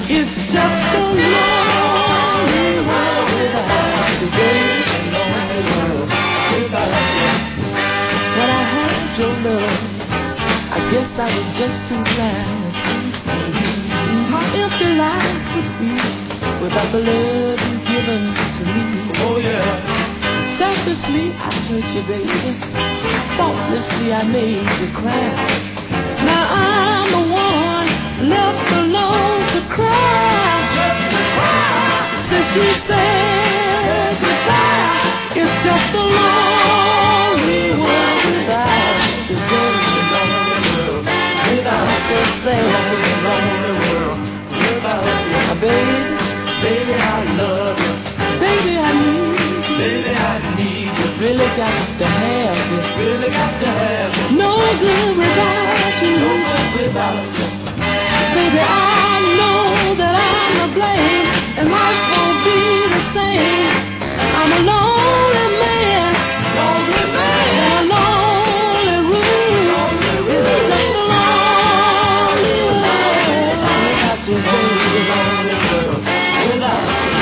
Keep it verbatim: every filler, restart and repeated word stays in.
It's just a lonely world without you, baby. A lonely world without you. When I had your love, I guess I was just too blind. How empty life would be without the love you've given to me. Oh yeah. Selfishly I hurt you, baby. Thoughtlessly I made you cry.